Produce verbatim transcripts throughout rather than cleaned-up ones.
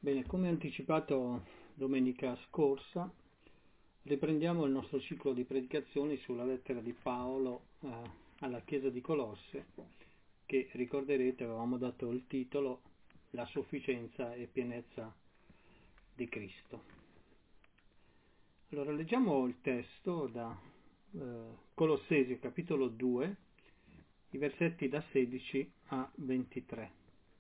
Bene, come anticipato domenica scorsa, riprendiamo il nostro ciclo di predicazioni sulla lettera di Paolo eh, alla Chiesa di Colosse, che ricorderete avevamo dato il titolo La sufficienza e pienezza di Cristo. Allora leggiamo il testo da eh, Colossesi capitolo due, i versetti da sedici a ventitré.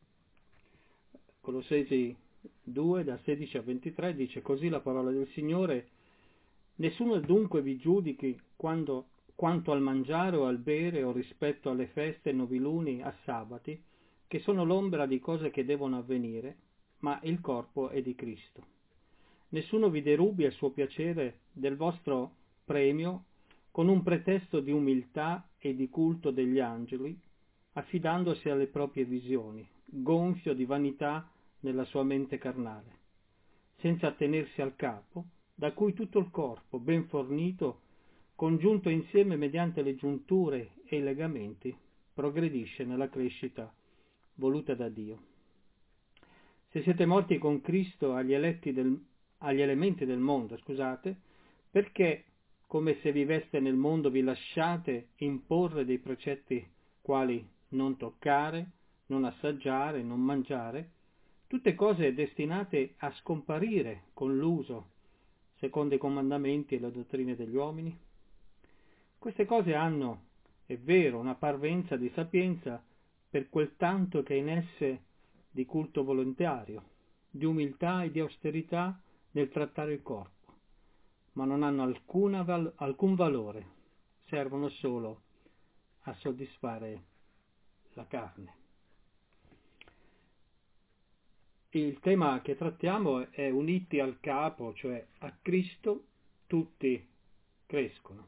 Colossesi due, da sedici a ventitré, dice così la parola del Signore: nessuno dunque vi giudichi quando, quanto al mangiare o al bere o rispetto alle feste, noviluni, a sabati, che sono l'ombra di cose che devono avvenire, ma il corpo è di Cristo. Nessuno vi derubi al suo piacere del vostro premio con un pretesto di umiltà e di culto degli angeli, affidandosi alle proprie visioni, gonfio di vanità nella sua mente carnale, senza attenersi al capo, da cui tutto il corpo, ben fornito, congiunto insieme mediante le giunture e i legamenti, progredisce nella crescita voluta da Dio. Se siete morti con Cristo agli, eletti del, agli elementi del mondo, scusate, perché, come se viveste nel mondo, vi lasciate imporre dei precetti quali non toccare, non assaggiare, non mangiare, tutte cose destinate a scomparire con l'uso, secondo i comandamenti e le dottrine degli uomini? Queste cose hanno, è vero, una parvenza di sapienza per quel tanto che è in esse di culto volontario, di umiltà e di austerità nel trattare il corpo, ma non hanno alcuna val- alcun valore, servono solo a soddisfare la carne. Il tema che trattiamo è uniti al capo, cioè a Cristo, tutti crescono.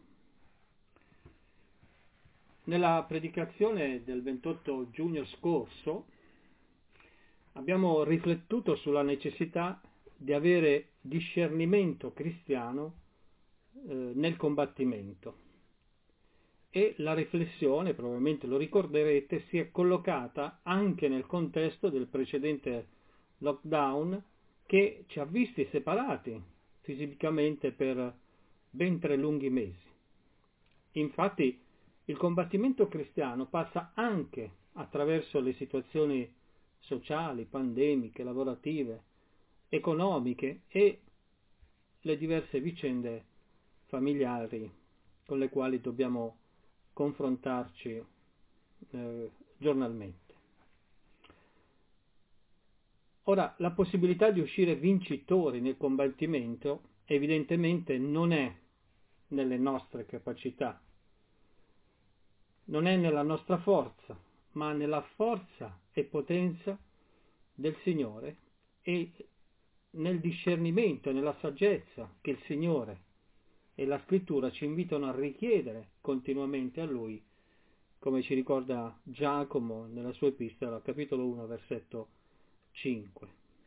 Nella predicazione del ventotto giugno scorso abbiamo riflettuto sulla necessità di avere discernimento cristiano eh, nel combattimento, e la riflessione, probabilmente lo ricorderete, si è collocata anche nel contesto del precedente lockdown, che ci ha visti separati fisicamente per ben tre lunghi mesi. Infatti il combattimento cristiano passa anche attraverso le situazioni sociali, pandemiche, lavorative, economiche e le diverse vicende familiari con le quali dobbiamo confrontarci eh, giornalmente. Ora, la possibilità di uscire vincitori nel combattimento evidentemente non è nelle nostre capacità, non è nella nostra forza, ma nella forza e potenza del Signore e nel discernimento e nella saggezza che il Signore e la Scrittura ci invitano a richiedere continuamente a Lui, come ci ricorda Giacomo nella sua epistola, capitolo uno, versetto cinque.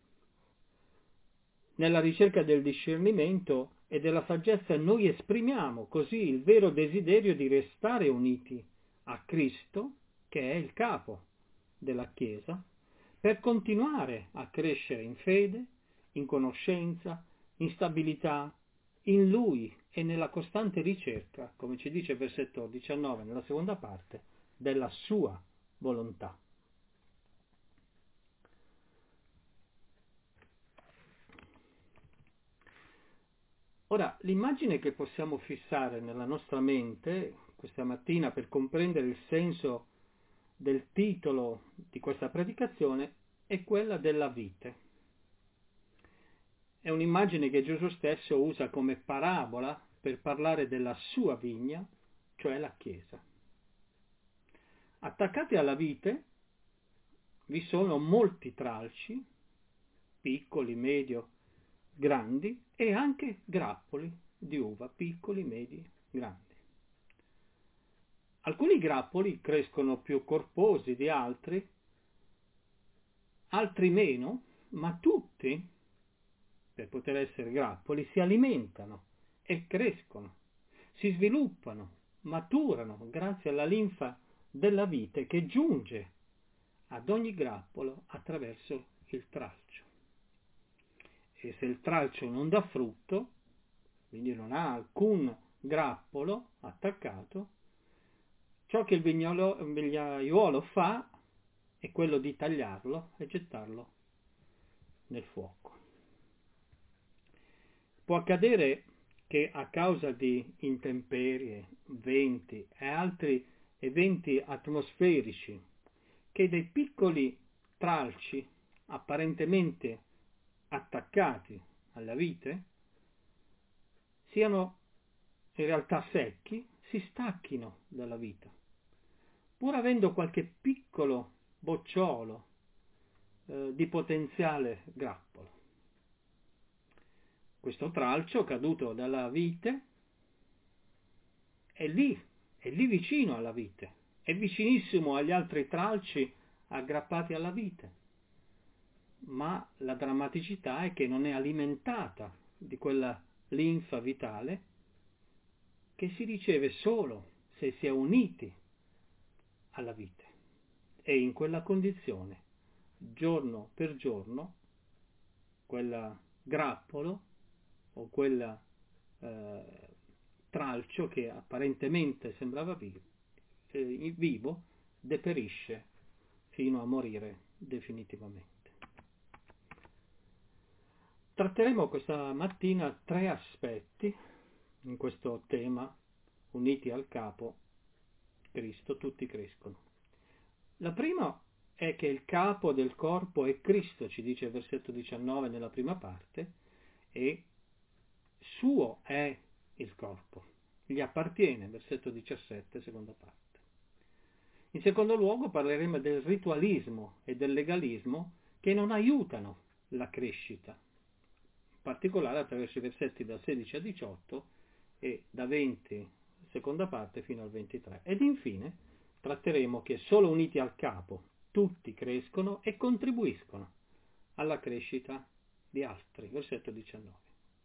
Nella ricerca del discernimento e della saggezza noi esprimiamo così il vero desiderio di restare uniti a Cristo, che è il capo della Chiesa, per continuare a crescere in fede, in conoscenza, in stabilità, in Lui e nella costante ricerca, come ci dice il versetto diciannove nella seconda parte, della sua volontà. Ora, l'immagine che possiamo fissare nella nostra mente questa mattina per comprendere il senso del titolo di questa predicazione è quella della vite. È un'immagine che Gesù stesso usa come parabola per parlare della sua vigna, cioè la Chiesa. Attaccati alla vite vi sono molti tralci, piccoli, medio, grandi, e anche grappoli di uva, piccoli, medi, grandi. Alcuni grappoli crescono più corposi di altri, altri meno, ma tutti, per poter essere grappoli, si alimentano e crescono, si sviluppano, maturano grazie alla linfa della vite che giunge ad ogni grappolo attraverso il tralcio. e se il tralcio non dà frutto, quindi non ha alcun grappolo attaccato, ciò che il vignolo, il vignaiuolo fa è quello di tagliarlo e gettarlo nel fuoco. Può accadere che a causa di intemperie, venti e altri eventi atmosferici, che dei piccoli tralci apparentemente attaccati alla vite siano in realtà secchi, si stacchino dalla vita, pur avendo qualche piccolo bocciolo eh, di potenziale grappolo. Questo tralcio caduto dalla vite è lì, è lì vicino alla vite, è vicinissimo agli altri tralci aggrappati alla vite, ma la drammaticità è che non è alimentata di quella linfa vitale che si riceve solo se si è uniti alla vite, e in quella condizione, giorno per giorno, quel grappolo o quel eh, tralcio che apparentemente sembrava vivo, eh, vivo, deperisce fino a morire definitivamente. Tratteremo questa mattina tre aspetti in questo tema, uniti al capo, Cristo, tutti crescono. La prima è che il capo del corpo è Cristo, ci dice il versetto diciannove nella prima parte, e suo è il corpo, gli appartiene, versetto diciassette, seconda parte. In secondo luogo parleremo del ritualismo e del legalismo che non aiutano la crescita, in particolare attraverso i versetti da sedici a diciotto e da venti, seconda parte, fino al ventitré. Ed infine tratteremo che solo uniti al capo tutti crescono e contribuiscono alla crescita di altri, versetto diciannove.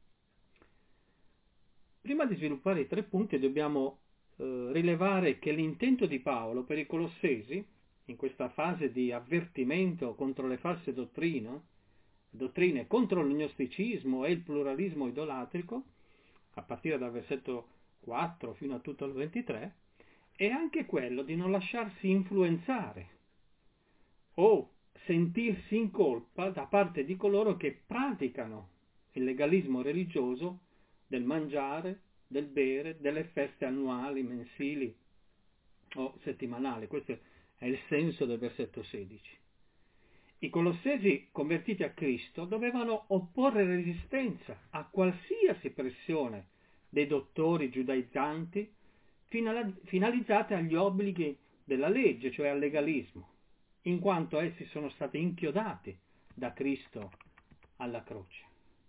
Prima di sviluppare i tre punti dobbiamo eh, rilevare che l'intento di Paolo per i Colossesi, in questa fase di avvertimento contro le false dottrine, dottrine contro il gnosticismo e il pluralismo idolatrico, a partire dal versetto quattro fino a tutto il ventitré, è anche quello di non lasciarsi influenzare o sentirsi in colpa da parte di coloro che praticano il legalismo religioso del mangiare, del bere, delle feste annuali, mensili o settimanali. Questo è il senso del versetto sedici. I colossesi convertiti a Cristo dovevano opporre resistenza a qualsiasi pressione dei dottori giudaizzanti finalizzate agli obblighi della legge, cioè al legalismo, in quanto essi sono stati inchiodati da Cristo alla croce.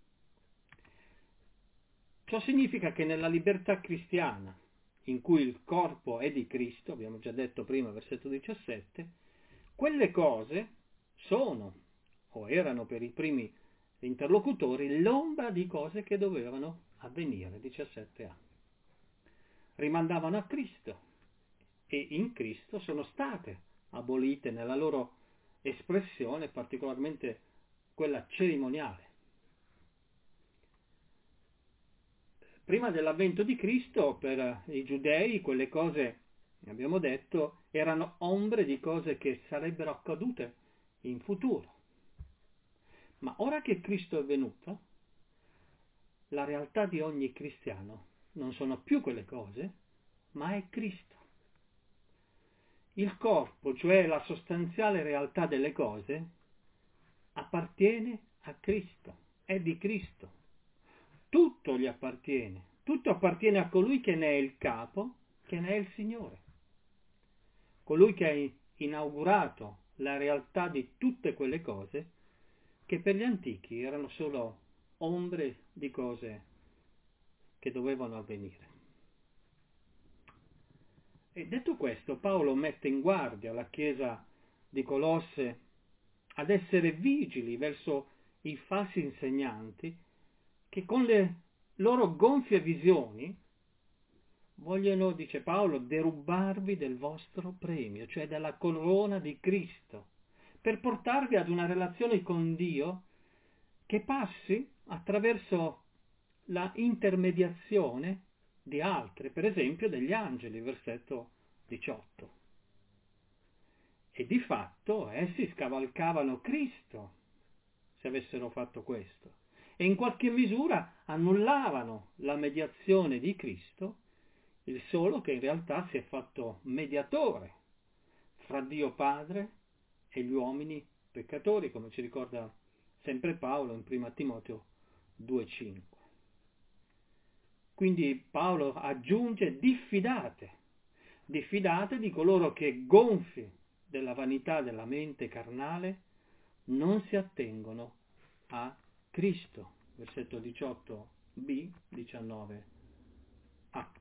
Ciò significa che nella libertà cristiana, in cui il corpo è di Cristo, abbiamo già detto prima, versetto diciassette, quelle cose sono, o erano per i primi interlocutori, l'ombra di cose che dovevano avvenire, diciassette a. Rimandavano a Cristo e in Cristo sono state abolite nella loro espressione, particolarmente quella cerimoniale. Prima dell'avvento di Cristo, per i giudei, quelle cose, abbiamo detto, erano ombre di cose che sarebbero accadute in futuro. Ma ora che Cristo è venuto, la realtà di ogni cristiano non sono più quelle cose, ma è Cristo. Il corpo, cioè la sostanziale realtà delle cose, appartiene a Cristo, è di Cristo. Tutto gli appartiene, tutto appartiene a colui che ne è il capo, che ne è il Signore. Colui che ha inaugurato la realtà di tutte quelle cose che per gli antichi erano solo ombre di cose che dovevano avvenire. E detto questo, Paolo mette in guardia la Chiesa di Colosse ad essere vigili verso i falsi insegnanti che con le loro gonfie visioni vogliono, dice Paolo, derubarvi del vostro premio, cioè della corona di Cristo, per portarvi ad una relazione con Dio che passi attraverso la intermediazione di altri, per esempio degli angeli, versetto diciotto. E di fatto essi scavalcavano Cristo se avessero fatto questo, e in qualche misura annullavano la mediazione di Cristo, il solo che in realtà si è fatto mediatore fra Dio Padre e gli uomini peccatori, come ci ricorda sempre Paolo in prima Timoteo due cinque. Quindi Paolo aggiunge: diffidate, diffidate di coloro che, gonfi della vanità della mente carnale, non si attengono a Cristo. Versetto diciotto b, diciannove a.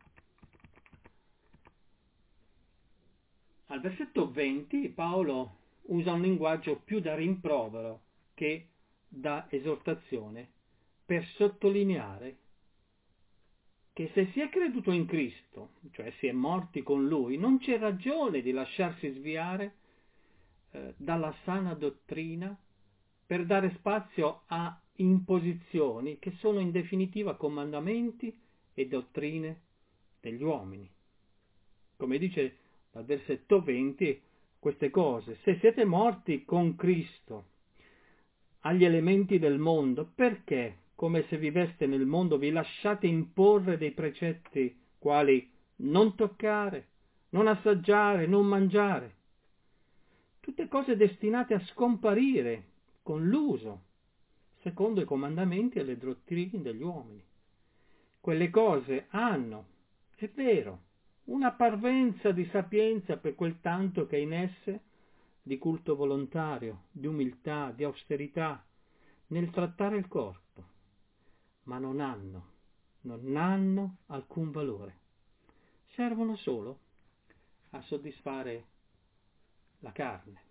Al versetto venti Paolo usa un linguaggio più da rimprovero che da esortazione, per sottolineare che se si è creduto in Cristo, cioè si è morti con Lui, non c'è ragione di lasciarsi sviare eh, dalla sana dottrina per dare spazio a imposizioni che sono in definitiva comandamenti e dottrine degli uomini. Come dice dal versetto venti queste cose: se siete morti con Cristo agli elementi del mondo, perché, come se viveste nel mondo, vi lasciate imporre dei precetti quali non toccare, non assaggiare, non mangiare? Tutte cose destinate a scomparire con l'uso, secondo i comandamenti e le dottrine degli uomini. Quelle cose hanno, è vero, una parvenza di sapienza per quel tanto che è in esse di culto volontario, di umiltà, di austerità nel trattare il corpo, ma non hanno, non hanno alcun valore. Servono solo a soddisfare la carne.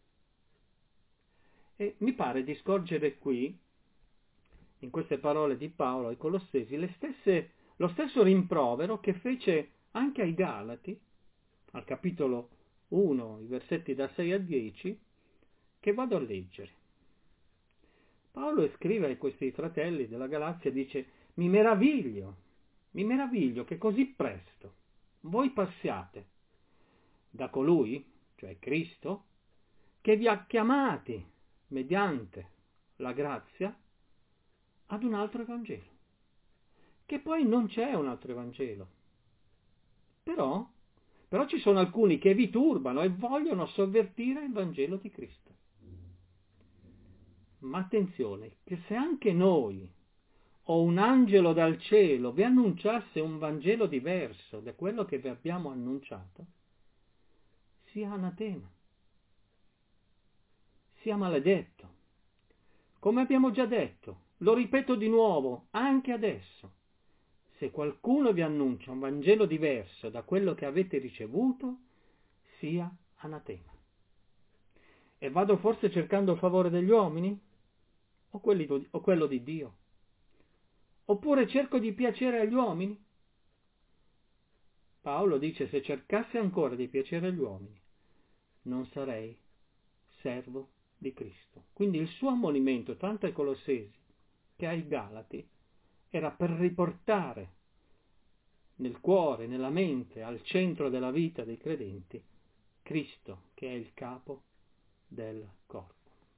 E mi pare di scorgere qui, in queste parole di Paolo ai Colossesi, le stesse, lo stesso rimprovero che fece anche ai Galati, al capitolo uno, i versetti da sei a dieci, che vado a leggere. Paolo scrive a questi fratelli della Galazia, dice: mi meraviglio, mi meraviglio che così presto voi passiate da colui, cioè Cristo, che vi ha chiamati mediante la grazia ad un altro Evangelo, che poi non c'è un altro Evangelo. Però, però ci sono alcuni che vi turbano e vogliono sovvertire il Vangelo di Cristo. Ma attenzione, che se anche noi o un angelo dal cielo vi annunciasse un Vangelo diverso da quello che vi abbiamo annunciato, sia anatema, sia maledetto. Come abbiamo già detto, lo ripeto di nuovo, anche adesso, se qualcuno vi annuncia un Vangelo diverso da quello che avete ricevuto, sia anatema. E vado forse cercando il favore degli uomini? O, quelli, o quello di Dio? Oppure cerco di piacere agli uomini? Paolo dice: se cercassi ancora di piacere agli uomini, non sarei servo di Cristo. Quindi il suo ammonimento, tanto ai Colossesi che ai Galati, era per riportare nel cuore, nella mente, al centro della vita dei credenti, Cristo, che è il capo del corpo.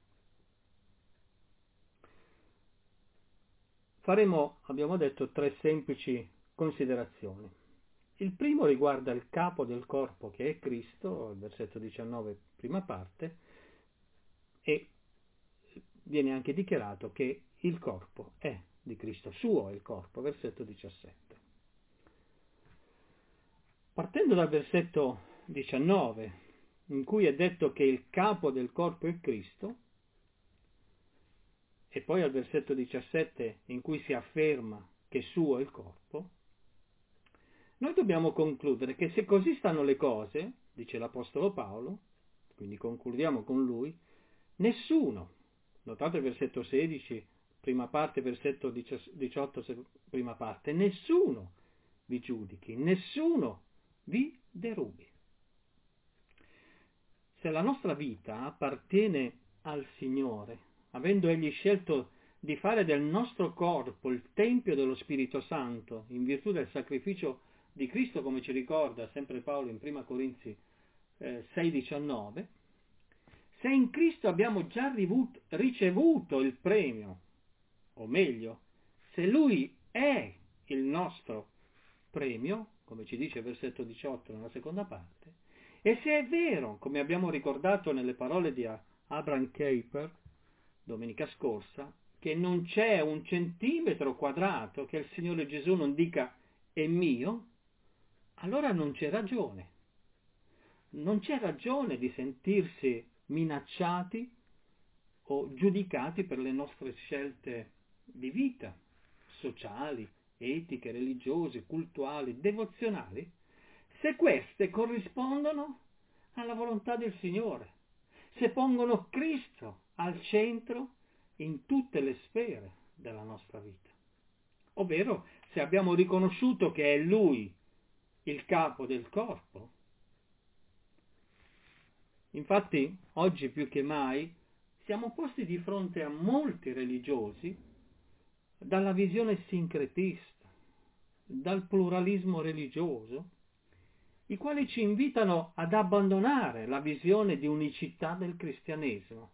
Faremo, abbiamo detto, tre semplici considerazioni. Il primo riguarda il capo del corpo, che è Cristo, il versetto diciannove, prima parte, e viene anche dichiarato che il corpo è di Cristo, suo è il corpo, versetto diciassette. Partendo dal versetto diciannove, in cui è detto che il capo del corpo è Cristo, e poi al versetto diciassette in cui si afferma che suo è il corpo, noi dobbiamo concludere che se così stanno le cose, dice l'Apostolo Paolo, quindi concludiamo con lui, nessuno, notate il versetto sedici, prima parte, versetto diciotto, prima parte, nessuno vi giudichi, nessuno vi derubi. Se la nostra vita appartiene al Signore, avendo Egli scelto di fare del nostro corpo il Tempio dello Spirito Santo, in virtù del sacrificio di Cristo, come ci ricorda sempre Paolo in prima Corinzi eh, sei diciannove, se in Cristo abbiamo già ricevuto, ricevuto il premio, o meglio, se Lui è il nostro premio, come ci dice il versetto diciotto nella seconda parte, e se è vero, come abbiamo ricordato nelle parole di Abraham Kuyper domenica scorsa, che non c'è un centimetro quadrato che il Signore Gesù non dica è mio, allora non c'è ragione. Non c'è ragione di sentirsi minacciati o giudicati per le nostre scelte di vita, sociali, etiche, religiose, cultuali, devozionali, se queste corrispondono alla volontà del Signore, se pongono Cristo al centro in tutte le sfere della nostra vita. Ovvero, se abbiamo riconosciuto che è Lui il capo del corpo. Infatti, oggi più che mai, siamo posti di fronte a molti religiosi dalla visione sincretista, dal pluralismo religioso, i quali ci invitano ad abbandonare la visione di unicità del cristianesimo.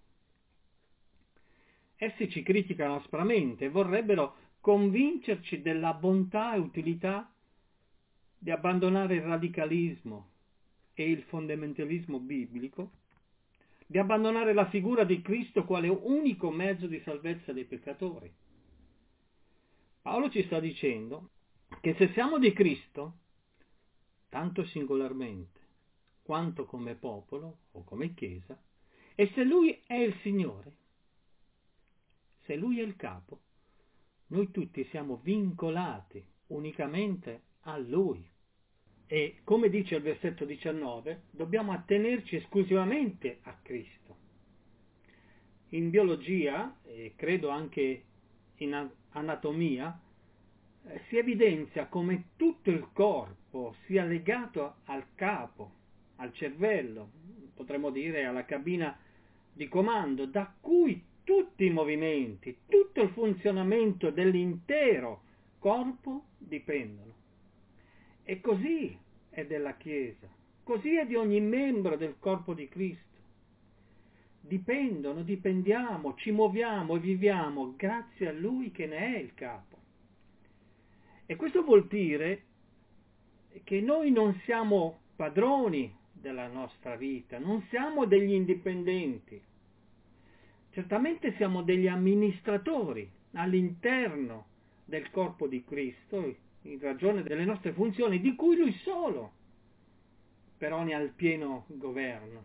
Essi ci criticano aspramente e vorrebbero convincerci della bontà e utilità di abbandonare il radicalismo e il fondamentalismo biblico, di abbandonare la figura di Cristo quale unico mezzo di salvezza dei peccatori. Paolo ci sta dicendo che se siamo di Cristo, tanto singolarmente quanto come popolo o come Chiesa, e se Lui è il Signore, se Lui è il capo, noi tutti siamo vincolati unicamente a Lui. E, come dice il versetto diciannove, dobbiamo attenerci esclusivamente a Cristo. In biologia, e credo anche in anatomia, eh, si evidenzia come tutto il corpo sia legato al capo, al cervello, potremmo dire alla cabina di comando, da cui tutti i movimenti, tutto il funzionamento dell'intero corpo dipendono. E così è della Chiesa, così è di ogni membro del corpo di Cristo. Dipendono, dipendiamo, ci muoviamo e viviamo grazie a Lui che ne è il capo. E questo vuol dire che noi non siamo padroni della nostra vita, non siamo degli indipendenti. Certamente siamo degli amministratori all'interno del corpo di Cristo, in ragione delle nostre funzioni, di cui Lui solo però ne ha il pieno governo.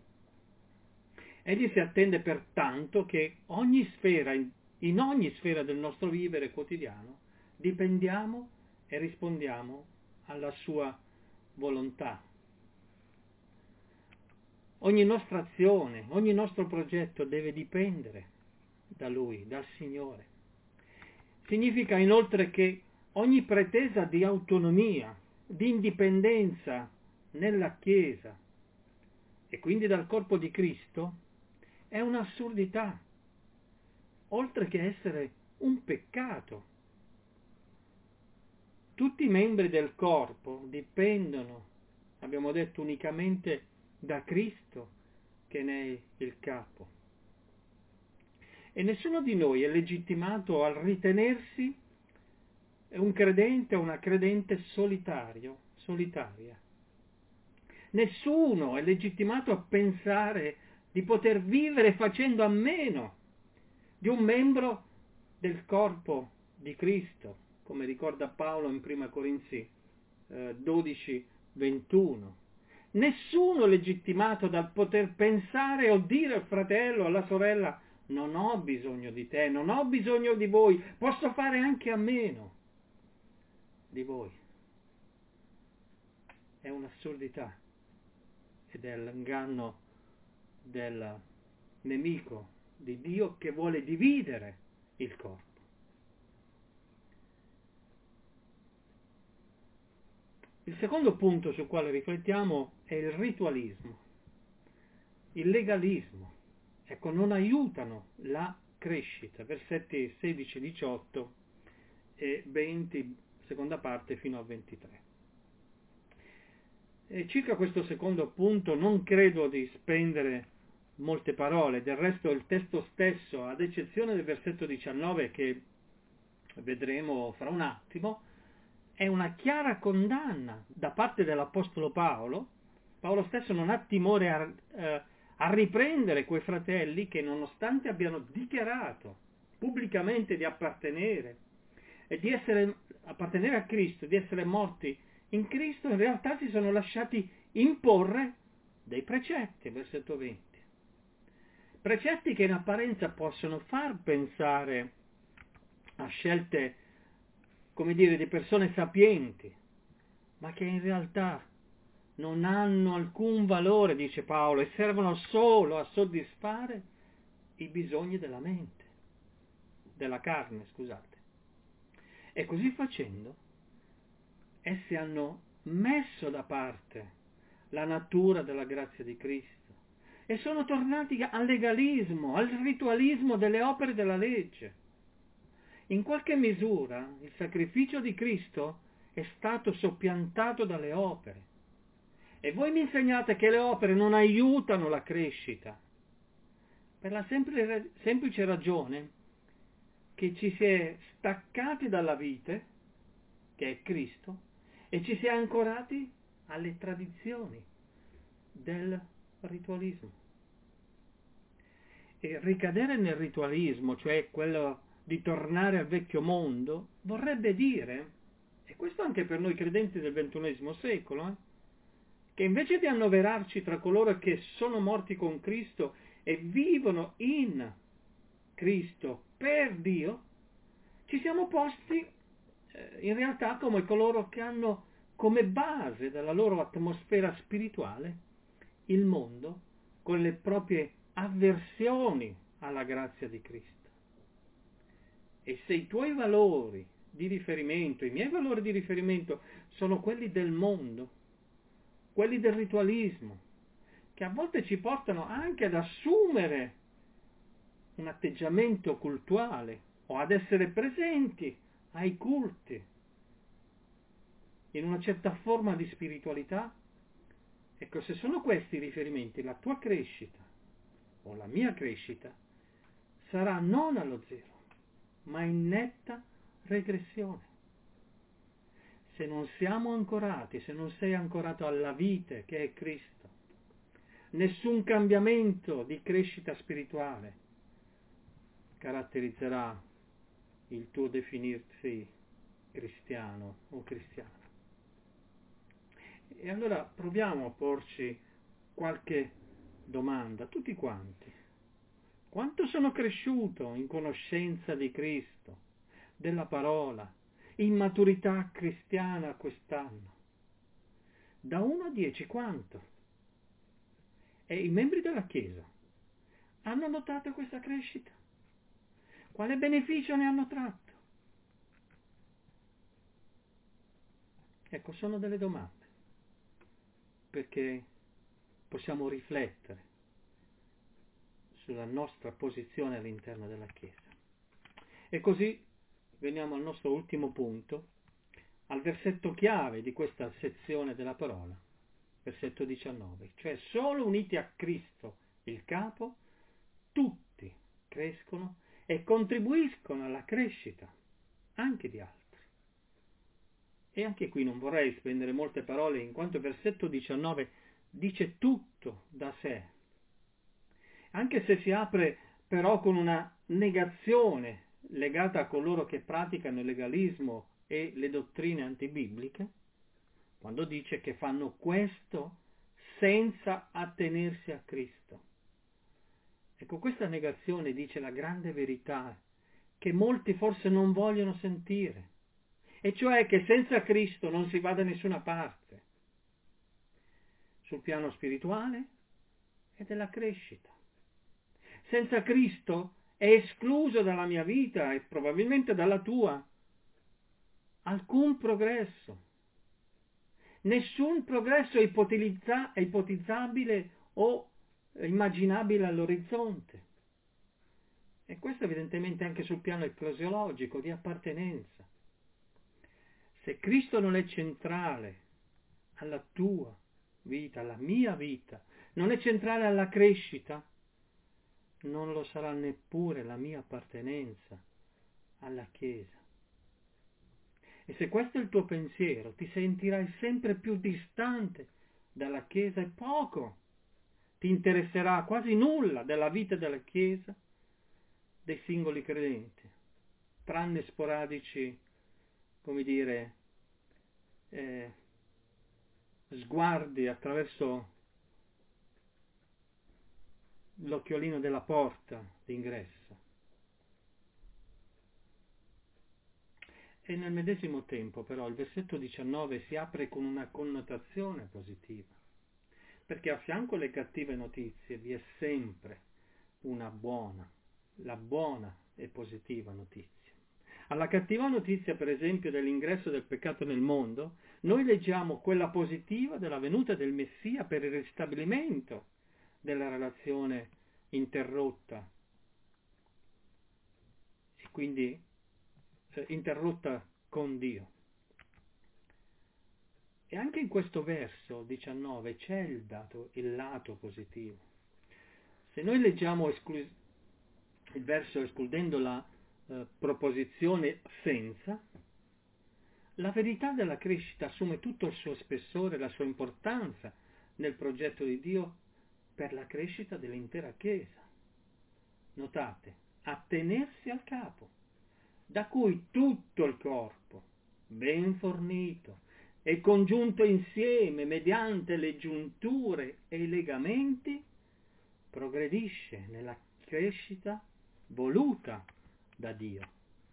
Egli si attende pertanto che ogni sfera, in ogni sfera del nostro vivere quotidiano, dipendiamo e rispondiamo alla sua volontà. Ogni nostra azione, ogni nostro progetto deve dipendere da Lui, dal Signore. Significa inoltre che ogni pretesa di autonomia, di indipendenza nella Chiesa e quindi dal corpo di Cristo è un'assurdità, oltre che essere un peccato. Tutti i membri del corpo dipendono, abbiamo detto, unicamente da Cristo, che ne è il capo. E nessuno di noi è legittimato al ritenersi un credente o una credente solitario, solitaria. Nessuno è legittimato a pensare di poter vivere facendo a meno di un membro del corpo di Cristo, come ricorda Paolo in prima Corinzi eh, dodici ventuno. Nessuno è legittimato dal poter pensare o dire al fratello, alla sorella, non ho bisogno di te, non ho bisogno di voi, posso fare anche a meno di voi. È un'assurdità ed è l'inganno del nemico di Dio che vuole dividere il corpo. Il secondo punto sul quale riflettiamo è il ritualismo, il legalismo. Ecco, non aiutano la crescita, versetti sedici diciotto e venti, seconda parte fino a ventitré. E circa questo secondo punto non credo di spendere molte parole, del resto il testo stesso, ad eccezione del versetto diciannove che vedremo fra un attimo, è una chiara condanna da parte dell'Apostolo Paolo. Paolo stesso non ha timore a, eh, a riprendere quei fratelli che, nonostante abbiano dichiarato pubblicamente di appartenere e di essere appartenere a Cristo, di essere morti in Cristo, in realtà si sono lasciati imporre dei precetti, versetto venti. Precetti che in apparenza possono far pensare a scelte, come dire, di persone sapienti, ma che in realtà non hanno alcun valore, dice Paolo, e servono solo a soddisfare i bisogni della mente, della carne, scusate. E così facendo, essi hanno messo da parte la natura della grazia di Cristo e sono tornati al legalismo, al ritualismo delle opere della legge. In qualche misura il sacrificio di Cristo è stato soppiantato dalle opere. E voi mi insegnate che le opere non aiutano la crescita, per la semplice, semplice ragione che ci si è staccati dalla vite, che è Cristo, e ci si è ancorati alle tradizioni del ritualismo. E ricadere nel ritualismo, cioè quello di tornare al vecchio mondo, vorrebbe dire, e questo anche per noi credenti del ventunesimo secolo, eh, che invece di annoverarci tra coloro che sono morti con Cristo e vivono in Cristo per Dio, ci siamo posti eh, in realtà come coloro che hanno come base della loro atmosfera spirituale il mondo con le proprie avversioni alla grazia di Cristo. E se i tuoi valori di riferimento, i miei valori di riferimento sono quelli del mondo, quelli del ritualismo, che a volte ci portano anche ad assumere un atteggiamento cultuale o ad essere presenti ai culti in una certa forma di spiritualità, ecco, se sono questi i riferimenti, la tua crescita o la mia crescita sarà non allo zero, ma in netta regressione. Se non siamo ancorati, se non sei ancorato alla vite che è Cristo, nessun cambiamento di crescita spirituale caratterizzerà il tuo definirsi cristiano o cristiana. E allora proviamo a porci qualche domanda, tutti quanti. Quanto sono cresciuto in conoscenza di Cristo, della parola, in maturità cristiana quest'anno? Da uno a dieci quanto? E i membri della Chiesa hanno notato questa crescita? Quale beneficio ne hanno tratto? Ecco, sono delle domande, perché possiamo riflettere sulla nostra posizione all'interno della Chiesa. E così veniamo al nostro ultimo punto, al versetto chiave di questa sezione della parola, versetto diciannove, cioè solo uniti a Cristo, il capo, tutti crescono e contribuiscono alla crescita anche di altri. E anche qui non vorrei spendere molte parole, in quanto il versetto diciannove dice tutto da sé, anche se si apre però con una negazione legata a coloro che praticano il legalismo e le dottrine antibibliche, quando dice che fanno questo senza attenersi a Cristo. Ecco, questa negazione dice la grande verità che molti forse non vogliono sentire, e cioè che senza Cristo non si va da nessuna parte, sul piano spirituale e della crescita. Senza Cristo è escluso dalla mia vita e probabilmente dalla tua alcun progresso. Nessun progresso è, ipotizza- è ipotizzabile o immaginabile all'orizzonte. E questo evidentemente anche sul piano ecclesiologico, di appartenenza. Se Cristo non è centrale alla tua vita, alla mia vita, non è centrale alla crescita, non lo sarà neppure la mia appartenenza alla Chiesa. E se questo è il tuo pensiero, ti sentirai sempre più distante dalla Chiesa e poco ti interesserà, quasi nulla della vita della Chiesa dei singoli credenti, tranne sporadici, come dire, eh, sguardi attraverso l'occhiolino della porta d'ingresso. E nel medesimo tempo però il versetto diciannove si apre con una connotazione positiva, perché a fianco alle cattive notizie vi è sempre una buona, la buona e positiva notizia. Alla cattiva notizia, per esempio, dell'ingresso del peccato nel mondo, noi leggiamo quella positiva della venuta del Messia per il ristabilimento della relazione interrotta, e quindi eh, interrotta con Dio. E anche in questo verso diciannove c'è il, dato, il lato positivo. Se noi leggiamo esclu- il verso escludendo la eh, proposizione senza, la verità della crescita assume tutto il suo spessore, la sua importanza nel progetto di Dio per la crescita dell'intera Chiesa. Notate, attenersi al capo, da cui tutto il corpo, ben fornito e congiunto insieme mediante le giunture e i legamenti, progredisce nella crescita voluta da Dio.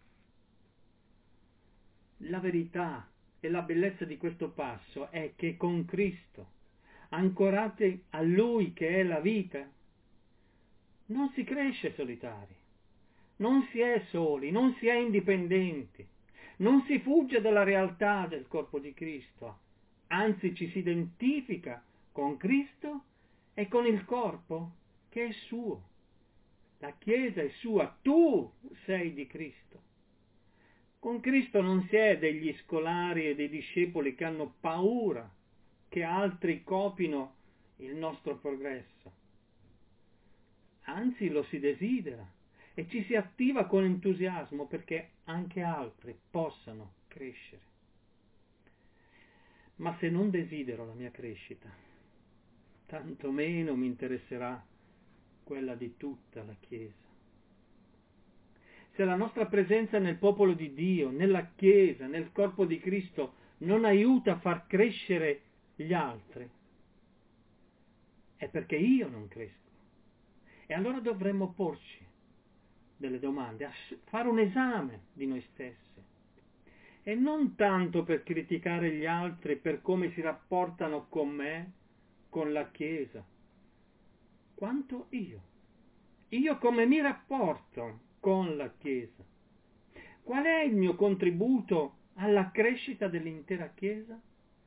La verità e la bellezza di questo passo è che con Cristo, ancorati a Lui che è la vita, non si cresce solitari, non si è soli, non si è indipendenti, non si fugge dalla realtà del corpo di Cristo, anzi ci si identifica con Cristo e con il corpo che è suo. La Chiesa è sua, tu sei di Cristo. Con Cristo non si è degli scolari e dei discepoli che hanno paura che altri copino il nostro progresso. Anzi, lo si desidera e ci si attiva con entusiasmo perché anche altri possano crescere. Ma se non desidero la mia crescita, tanto meno mi interesserà quella di tutta la Chiesa. Se la nostra presenza nel popolo di Dio, nella Chiesa, nel corpo di Cristo non aiuta a far crescere gli altri, è perché io non cresco. E allora dovremmo porci delle domande, fare un esame di noi stessi. E non tanto per criticare gli altri per come si rapportano con me, con la Chiesa, quanto io. Io come mi rapporto con la Chiesa? Qual è il mio contributo alla crescita dell'intera Chiesa?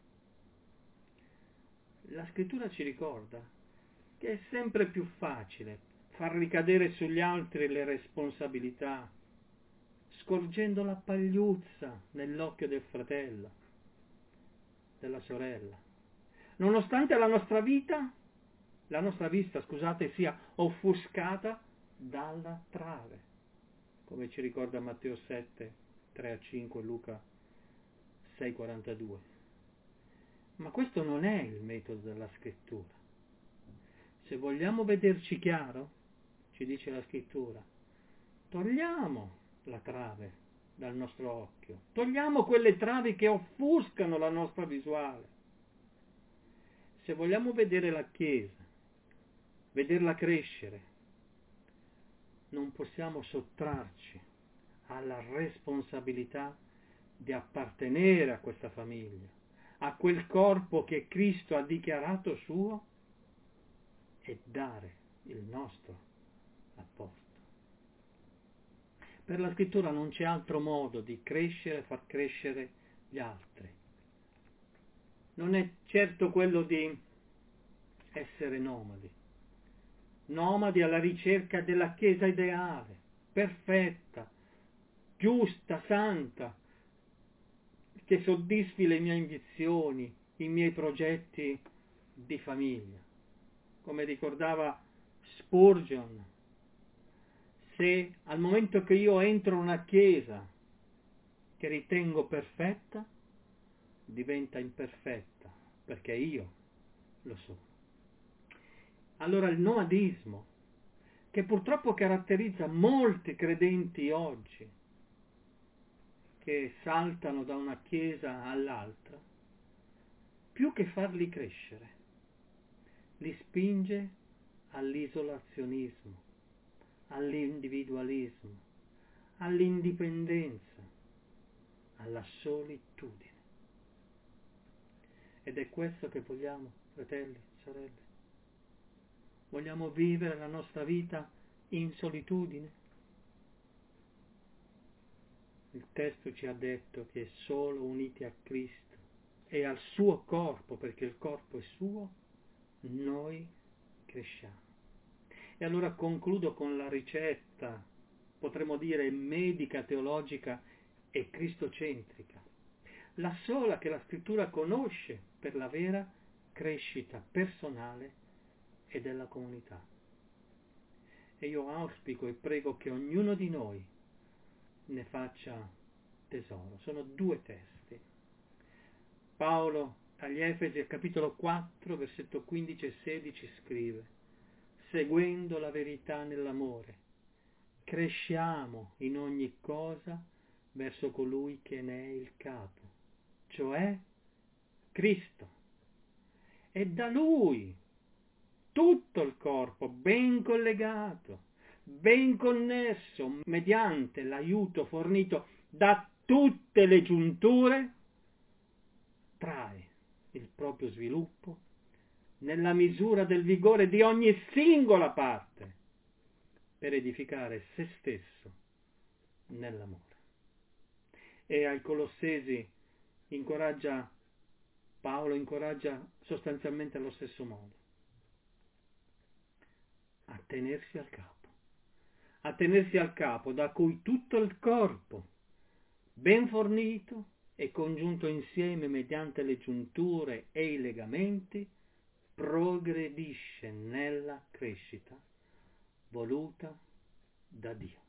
La Scrittura ci ricorda che è sempre più facile far ricadere sugli altri le responsabilità, scorgendo la pagliuzza nell'occhio del fratello, della sorella. Nonostante la nostra vita, la nostra vista, scusate, sia offuscata dalla trave, come ci ricorda Matteo sette, tre a cinque, Luca sei, quarantadue. Ma questo non è il metodo della Scrittura. Se vogliamo vederci chiaro, ci dice la Scrittura, togliamo la trave dal nostro occhio, togliamo quelle travi che offuscano la nostra visuale. Se vogliamo vedere la Chiesa, vederla crescere, non possiamo sottrarci alla responsabilità di appartenere a questa famiglia, a quel corpo che Cristo ha dichiarato suo, e dare il nostro apporto. Per la Scrittura non c'è altro modo di crescere e far crescere gli altri. Non è certo quello di essere nomadi, nomadi alla ricerca della Chiesa ideale, perfetta, giusta, santa, che soddisfi le mie ambizioni, i miei progetti di famiglia. Come ricordava Spurgeon, se al momento che io entro in una chiesa che ritengo perfetta, diventa imperfetta, perché io lo sono. Allora il nomadismo, che purtroppo caratterizza molti credenti oggi, che saltano da una chiesa all'altra, più che farli crescere, li spinge all'isolazionismo, all'individualismo, all'indipendenza, alla solitudine. Ed è questo che vogliamo, fratelli, sorelle? Vogliamo vivere la nostra vita in solitudine? Il testo ci ha detto che solo uniti a Cristo e al suo corpo, perché il corpo è suo, noi cresciamo. E allora concludo con la ricetta, potremmo dire medica, teologica e cristocentrica, la sola che la Scrittura conosce per la vera crescita personale e della comunità. E io auspico e prego che ognuno di noi ne faccia tesoro. Sono due testi. Paolo agli Efesi, al capitolo quattro, versetto quindici e sedici, scrive: seguendo la verità nell'amore, cresciamo in ogni cosa verso colui che ne è il capo, cioè Cristo. E da Lui tutto il corpo, ben collegato, ben connesso, mediante l'aiuto fornito da tutte le giunture, trae il proprio sviluppo nella misura del vigore di ogni singola parte per edificare se stesso nell'amore. E ai Colossesi incoraggia, Paolo incoraggia sostanzialmente allo stesso modo, a tenersi al capo, a tenersi al capo da cui tutto il corpo, ben fornito e congiunto insieme mediante le giunture e i legamenti, progredisce nella crescita voluta da Dio.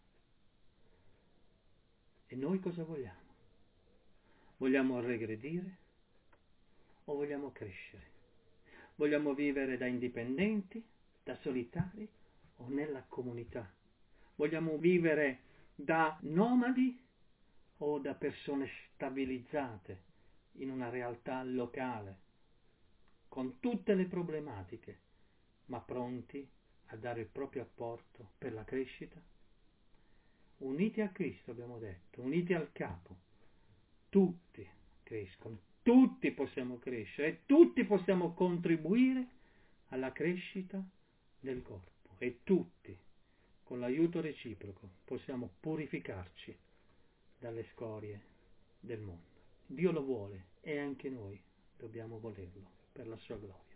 E noi cosa vogliamo? Vogliamo regredire o vogliamo crescere? Vogliamo vivere da indipendenti, da solitari o nella comunità? Vogliamo vivere da nomadi o da persone stabilizzate in una realtà locale, con tutte le problematiche, ma pronti a dare il proprio apporto per la crescita? Uniti a Cristo, abbiamo detto, uniti al capo, tutti crescono, tutti possiamo crescere e tutti possiamo contribuire alla crescita del corpo e tutti, con l'aiuto reciproco, possiamo purificarci dalle scorie del mondo. Dio lo vuole e anche noi dobbiamo volerlo per la sua gloria.